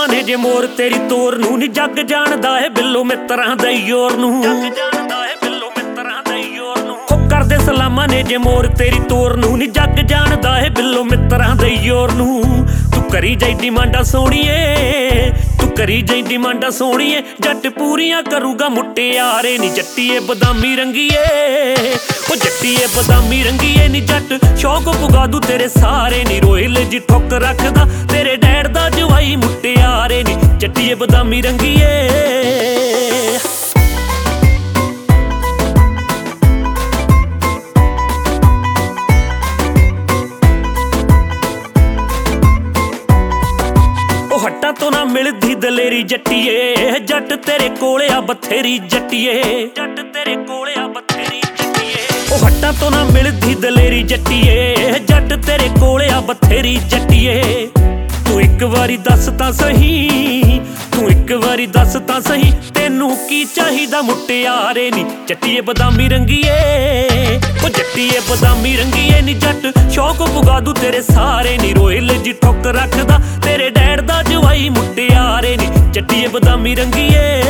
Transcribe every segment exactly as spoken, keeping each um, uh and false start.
ਸਲਾਮਾਂ ਨੇ ਜੇ ਮੋਰ ਤੇਰੀ ਤੋਰ ਨੂੰ ਨੀ ਜੱਗ ਜਾਣਦਾ ਏ ਬਿੱਲੋ ਮਿੱਤਰਾਂ ਦੇ ਯੋਰ ਨੂੰ। ਜੱਗ ਜਾਣਦਾ ਏ ਬਿੱਲੋ ਮਿੱਤਰਾਂ ਦੇ ਯੋਰ ਨੂੰ। ਹੋ ਕਰਦੇ ਸਲਾਮਾਂ ਨੇ ਜੇ ਮੋਰ ਤੇਰੀ ਤੋਰ ਨੂੰ ਨੀ ਜੱਗ ਜਾਣਦਾ ਏ ਬਿੱਲੋ ਮਿੱਤਰਾਂ ਦੇ ਯੋਰ ਨੂੰ। ਤੂੰ ਕਰੀ ਜਾਈ ਡਿਮਾਂਡਾਂ ਸੋਹਣੀਏ, ਤੂੰ ਕਰੀ ਜਾਈ ਡਿਮਾਂਡਾਂ ਸੋਹਣੀਏ, ਜੱਟ ਪੂਰੀਆਂ ਕਰੂਗਾ ਮੁਟਿਆਰੇ ਨੀ ਜੱਟੀਏ ਬਦਾਮੀ ਰੰਗੀਏ। ਉਹ ਜੱਟੀਏ ਬਦਾਮੀ ਰੰਗੀਏ ਨੀ ਜੱਟ ਸ਼ੌਕ ਪੁਗਾ ਦੂ ਤੇਰੇ ਸਾਰੇ ਨੀ ਰੋਇਲ ਜੀ ਠੁੱਕ ਰੱਖਦਾ ਤੇਰੇ ਡੈਡ ਦਾ ਜਵਾਈ ਮੁਟਿਆਰੇ ਨੀ ਜੱਟੀਏ ਬਦਾਮੀ ਰੰਗੀਏ। ਹੱਟਾਂ ਤੋਂ ਨਾ ਮਿਲਦੀ ਦਲੇਰੀ ਜੱਟੀਏ, ਜੱਟ ਤੇਰੇ ਕੋਲੇ ਆ ਬਥੇਰੀ ਜੱਟੀਏ, ਜੱਟ ਤੇਰੇ ਕੋਲੇ ਆ ਬਥੇਰੀ ਜੱਟੀਏ। ਉਹ ਹੱਟਾਂ ਤੋਂ ਨਾ ਮਿਲਦੀ ਦਲੇਰੀ ਜੱਟੀਏ, ਜੱਟ ਤੇਰੇ ਕੋਲੇ ਆ ਬਥੇਰੀ ਜੱਟੀਏ। ਤੂੰ ਇੱਕ ਵਾਰੀ ਦੱਸ ਤਾਂ ਸਹੀ, ਤੂੰ ਇੱਕ ਵਾਰੀ ਦੱਸ ਤਾਂ ਸਹੀ, ਤੈਨੂੰ ਕੀ ਚਾਹੀਦਾ ਮੁਟਿਆਰੇ ਨੀ ਜੱਟੀਏ ਬਦਾਮੀ ਰੰਗੀਏ। ਉਹ ਜੱਟੀਏ ਬਦਾਮੀ ਰੰਗੀਏ ਨੀ ਜੱਟ ਸ਼ੌਕ ਪੁਗਾ ਦੂ ਤੇਰੇ ਸਾਰੇ ਨੀ ਰੋਇਲ ਜੀ ਠੁੱਕ ਰੱਖਦਾ ਤੇਰੇ ਡੈਡ ਦਾ ਜਵਾਈ ਮੁਟਿਆਰੇ ਨੀ ਜੱਟੀਏ ਬਦਾਮੀ ਰੰਗੀਏ।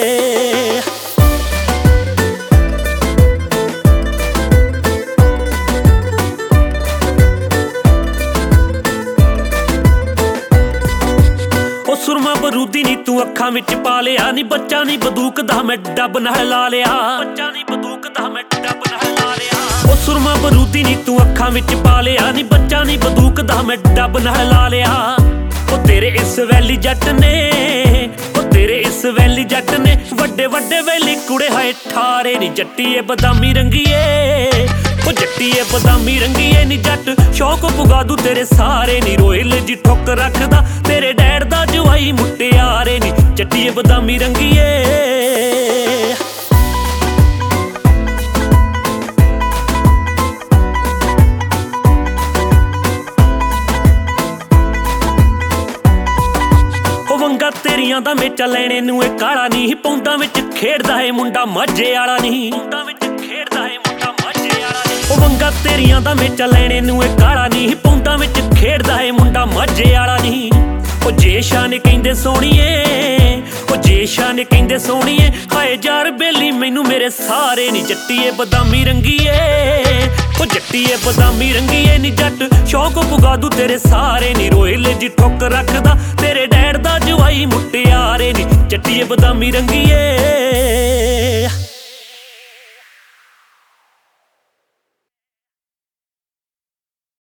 ਸੁਰਮਾ ਬਰੂਦੀ ਨੀ ਤੂੰ ਅੱਖਾਂ ਵਿੱਚ ਪਾ ਲਿਆ ਨੀ ਬੱਚਾ ਨੀ ਬੰਦੂਕ ਦਾ ਮੈਂ ਡੱਬ ਨਾਲ ਲਾ ਲਿਆ, ਬੱਚਾ ਨੀ ਬੰਦੂਕ ਦਾ ਮੈਂ ਡੱਬ ਨਾਲ ਲਾ ਲਿਆ। ਉਹ ਸੁਰਮਾ ਬਰੂਦੀ ਨੀ ਤੂੰ ਅੱਖਾਂ ਵਿੱਚ ਪਾ ਲਿਆ ਨੀ ਬੱਚਾ ਨੀ ਬੰਦੂਕ ਦਾ ਮੈਂ ਡੱਬ ਨਾਲ ਲਾ ਲਿਆ। ਉਹ ਤੇਰੇ ਇਸ ਵੈਲੀ ਜੱਟ ਨੇ, ਉਹ ਤੇਰੇ ਇਸ ਵੈਲੀ ਜੱਟ ਨੇ ਵੱਡੇ ਵੱਡੇ ਵੈਲੀ ਕੁੜੇ ਹਾਏ ਠਾਰੇ ਨੀ ਜੱਟੀਏ ਬਦਾਮੀ ਰੰਗੀਏ। ਉਹ ਜੱਟੀਏ ਬਦਾਮੀ ਰੰਗੀਏ ਨੀ ਜੱਟ ਸ਼ੌਕ ਪੁਗਾ ਦੂ ਤੇਰੇ ਸਾਰੇ ਨੀ ਰੋਇਲ ਜੀ ਠੁੱਕ ਰੱਖਦਾ ਤੇਰੇ ਡੈਡ ਦਾ ਜਵਾਈ ਮੁਟਿਆਰੇ ਨੀ ਜੱਟੀਏ ਬਦਾਮੀ ਰੰਗੀਏ। ਵੰਗਾ ਤੇਰੀਆਂ ਦਾ ਮੇਚਾ ਲੈਣੇ ਨੂੰ ਇਹ ਕਾਲਾ ਨਹੀਂ ਪੌਂਡਾਂ ਵਿੱਚ ਖੇਡਦਾ ਏ ਮੁੰਡਾ ਮਾਝੇ ਵਾਲਾ ਨਹੀਂ, ਪੌਂਡਾਂ ਵਿੱਚ ਖੇਡਦਾ ਏ ਮੁੰਡਾ ਮਾਝੇ ਵਾਲਾ ਨਹੀਂ। ਉਹ ਵੰਗਾ ਤੇਰੀਆਂ ਦਾ ਮੇਚਾ ਲੈਣੇ ਨੂੰ ਇਹ ਕਾਲਾ ਨਹੀਂ ਪੌਂਡਾਂ ਵਿੱਚ ਖੇਡਦਾ ਏ ਮੁੰਡਾ ਮਾਝੇ ਵਾਲਾ ਨਹੀਂ। ਉਹ ਜੇਸ਼ਾ ਨੇ ਕਹਿੰਦੇ ਸੋਹਣੀਏ, ਉਹ ਜੇਸ਼ਾ ਨੇ ਕਹਿੰਦੇ ਸੋਹਣੀਏ, ਹਾਏ ਯਾਰ ਬੇਲੀ ਮੈਨੂੰ ਮੇਰੇ ਸਾਰੇ ਨੀ ਜੱਟੀਏ ਬਦਾਮੀ ਰੰਗੀਏ। ਉਹ ਜੱਟੀਏ ਬਦਾਮੀ ਰੰਗੀਏ ਨੀ ਜੱਟ ਸ਼ੌਕ ਪੁਗਾ ਦੂ ਤੇਰੇ ਸਾਰੇ ਨੀ ਰੋਇਲ ਜੀ ਠੁੱਕ ਰੱਖਦਾ ਤੇਰੇ ਡੈਡ ਦਾ ਜਵਾਈ ਮੁਟਿਆਰੇ ਨੀ ਜੱਟੀਏ ਬਦਾਮੀ ਰੰਗੀਏ।